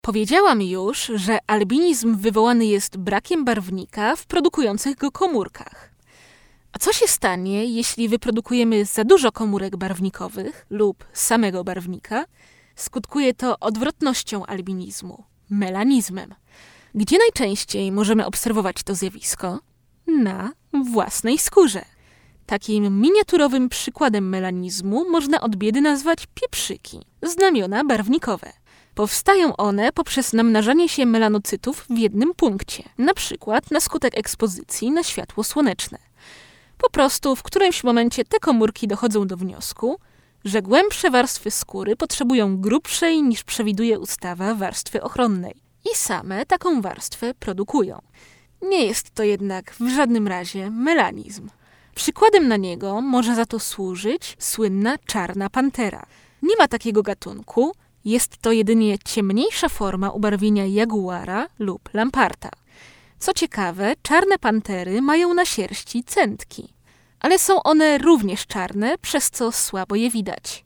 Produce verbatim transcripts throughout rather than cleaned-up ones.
Powiedziałam już, że albinizm wywołany jest brakiem barwnika w produkujących go komórkach. A co się stanie, jeśli wyprodukujemy za dużo komórek barwnikowych lub samego barwnika? Skutkuje to odwrotnością albinizmu, melanizmem. Gdzie najczęściej możemy obserwować to zjawisko? Na własnej skórze. Takim miniaturowym przykładem melanizmu można od biedy nazwać pieprzyki, znamiona barwnikowe. Powstają one poprzez namnażanie się melanocytów w jednym punkcie, na przykład na skutek ekspozycji na światło słoneczne. Po prostu w którymś momencie te komórki dochodzą do wniosku, że głębsze warstwy skóry potrzebują grubszej niż przewiduje ustawa warstwy ochronnej i same taką warstwę produkują. Nie jest to jednak w żadnym razie melanizm. Przykładem na niego może za to służyć słynna czarna pantera. Nie ma takiego gatunku, jest to jedynie ciemniejsza forma ubarwienia jaguara lub lamparta. Co ciekawe, czarne pantery mają na sierści cętki, ale są one również czarne, przez co słabo je widać.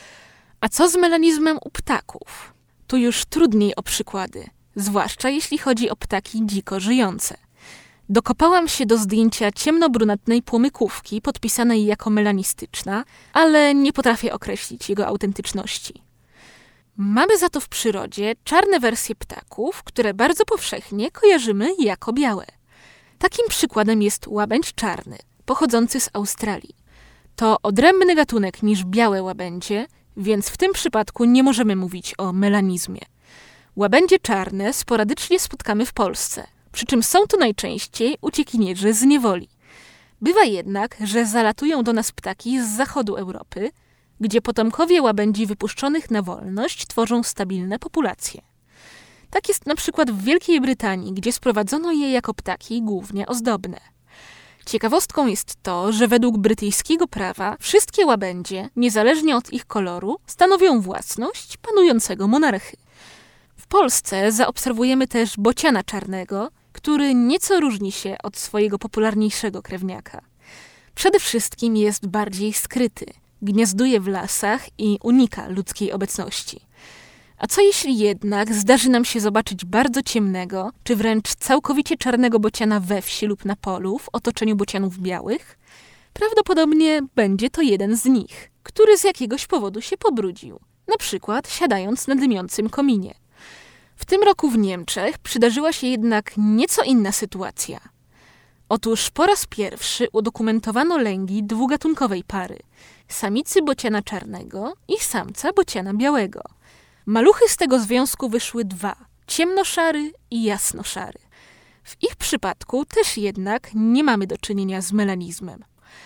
A co z melanizmem u ptaków? Tu już trudniej o przykłady, zwłaszcza jeśli chodzi o ptaki dziko żyjące. Dokopałam się do zdjęcia ciemnobrunatnej płomykówki podpisanej jako melanistyczna, ale nie potrafię określić jego autentyczności. Mamy za to w przyrodzie czarne wersje ptaków, które bardzo powszechnie kojarzymy jako białe. Takim przykładem jest łabędź czarny, pochodzący z Australii. To odrębny gatunek niż białe łabędzie, więc w tym przypadku nie możemy mówić o melanizmie. Łabędzie czarne sporadycznie spotkamy w Polsce, przy czym są to najczęściej uciekinierzy z niewoli. Bywa jednak, że zalatują do nas ptaki z zachodu Europy, gdzie potomkowie łabędzi wypuszczonych na wolność tworzą stabilne populacje. Tak jest na przykład w Wielkiej Brytanii, gdzie sprowadzono je jako ptaki głównie ozdobne. Ciekawostką jest to, że według brytyjskiego prawa wszystkie łabędzie, niezależnie od ich koloru, stanowią własność panującego monarchy. W Polsce zaobserwujemy też bociana czarnego, który nieco różni się od swojego popularniejszego krewniaka. Przede wszystkim jest bardziej skryty, gniazduje w lasach i unika ludzkiej obecności. A co jeśli jednak zdarzy nam się zobaczyć bardzo ciemnego, czy wręcz całkowicie czarnego bociana we wsi lub na polu w otoczeniu bocianów białych? Prawdopodobnie będzie to jeden z nich, który z jakiegoś powodu się pobrudził, na przykład siadając na dymiącym kominie. W tym roku w Niemczech przydarzyła się jednak nieco inna sytuacja. Otóż po raz pierwszy udokumentowano lęgi dwugatunkowej pary, samicy bociana czarnego i samca bociana białego. Maluchy z tego związku wyszły dwa, ciemnoszary i jasnoszary. W ich przypadku też jednak nie mamy do czynienia z melanizmem.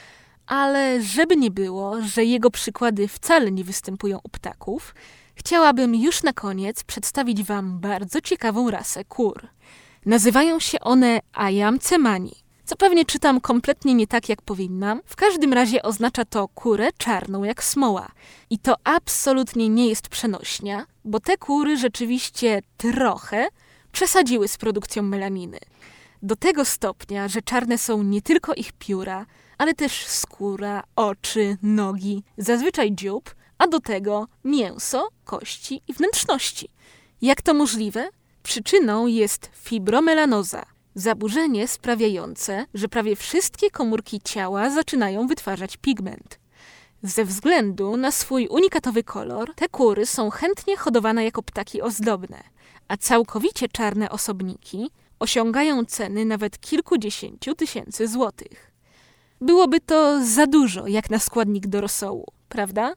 Ale żeby nie było, że jego przykłady wcale nie występują u ptaków, chciałabym już na koniec przedstawić wam bardzo ciekawą rasę kur. Nazywają się one Ayam cemani, co pewnie czytam kompletnie nie tak, jak powinnam. W każdym razie oznacza to kurę czarną jak smoła. I to absolutnie nie jest przenośnia, bo te kury rzeczywiście trochę przesadziły z produkcją melaniny. Do tego stopnia, że czarne są nie tylko ich pióra, ale też skóra, oczy, nogi, zazwyczaj dziób, a do tego mięso, kości i wnętrzności. Jak to możliwe? Przyczyną jest fibromelanoza, zaburzenie sprawiające, że prawie wszystkie komórki ciała zaczynają wytwarzać pigment. Ze względu na swój unikatowy kolor, te kury są chętnie hodowane jako ptaki ozdobne, a całkowicie czarne osobniki osiągają ceny nawet kilkudziesięciu tysięcy złotych. Byłoby to za dużo jak na składnik do rosołu, prawda?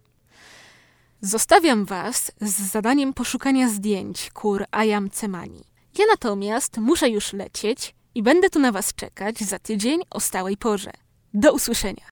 Zostawiam was z zadaniem poszukania zdjęć kur Ayam cemani. Ja natomiast muszę już lecieć i będę tu na was czekać za tydzień o stałej porze. Do usłyszenia!